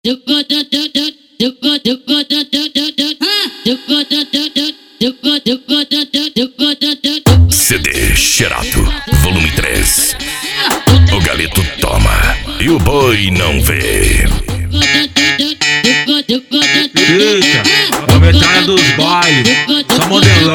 CD Xerato, volume 3. O Galeto toma e o boi não vê. Eita, a metralha dos bailes, só modelão.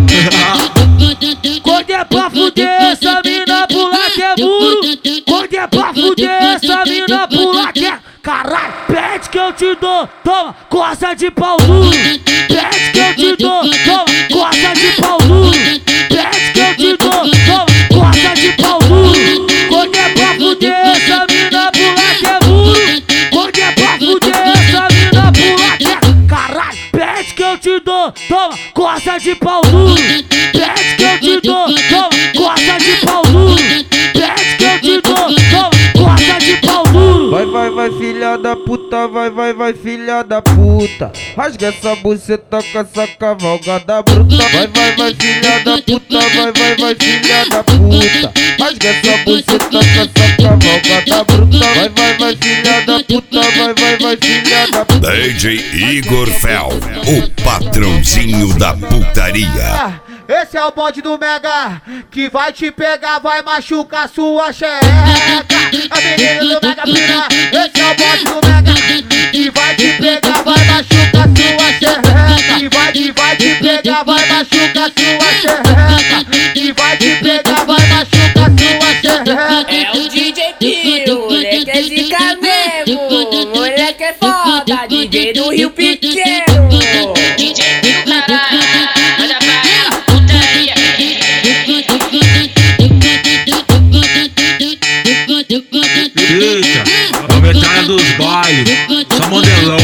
Quando é pra fuder, essa mina pula que é muro. Quando é pra fuder, essa mina pula que é... Caralho, pede que eu te dou, toma, coça de pau duro. Pede que eu te dou, toma, coça de pau duro. Pede que eu te dou, toma, coça de pau duro. Quando é pra fuder, essa mina pula que é muro. Quando é pra fuder, essa mina pula que é... Caralho, pede que eu te dou, toma, coça de pau duro. Pede que eu te dou, toma, coça de pau duro. Pede que eu te dou, toma, coça de pau duro. Vai, filha da puta, vai, filha da puta. Rasga essa buceta com essa cavalgada bruta. Vai, filha da puta, vai, filha da puta. Rasga essa buceta com essa cavalgada bruta. Vai, filha da puta, vai, filha da puta. DJ Igor Fel, o patrãozinho da putaria. Esse é o bonde do Mega, que vai te pegar, vai machucar sua xereca. A menina do Mega Pina. Esse é o bonde do Mega, que vai te pegar, vai machucar sua xereca. Que vai te pegar, vai machucar sua xereca. Que vai te pegar, vai machucar sua xereca. É o DJ Pio, moleque é zica mesmo. Moleque é foda, DJ do Rio Pequeno. DJ Pio, caralho. Eita, a metralha dos bailes, só modelão.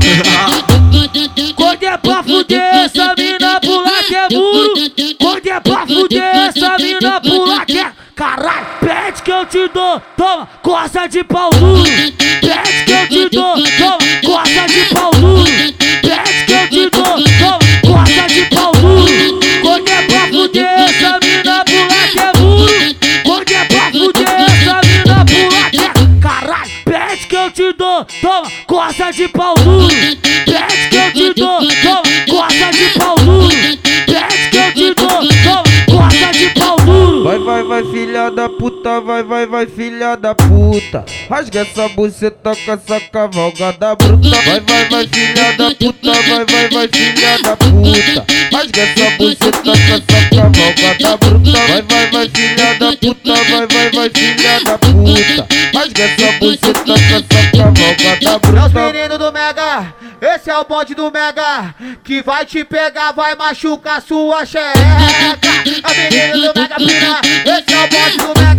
Quando é pra fuder, essa mina pula que é muro. Quando é pra fuder, essa mina pula que é... Caralho, pede que eu te dou, toma, coça de pau duro. Pede que eu te dou, toma, coça de pau duro. Pede que eu te dou, toma, coça de pau duro. Quando é pra fuder, essa mina pula que é muro. Quando é pra fuder, essa mina pula que é... Caralho, pede que eu te dou, toma, coça de pau duro. Pede que eu te dou, toma, coça de pau duro. Pede que eu te dou, toma, coça de pau duro. Vai, filha da puta, vai, filha da puta. Rasga essa buceta com essa cavalgada bruta. Vai, filha da puta, vai, filha da puta. Rasga essa buceta com essa cavalgada bruta. Vai, filha da puta, vai, filha da puta. Rasga essa buceta com essa cavalgada bruta. É os meninos do Mega, esse é o bonde do Mega, que vai te pegar, vai machucar sua xereca. A menina do Mega Pina. Esse é o bonde do Mega.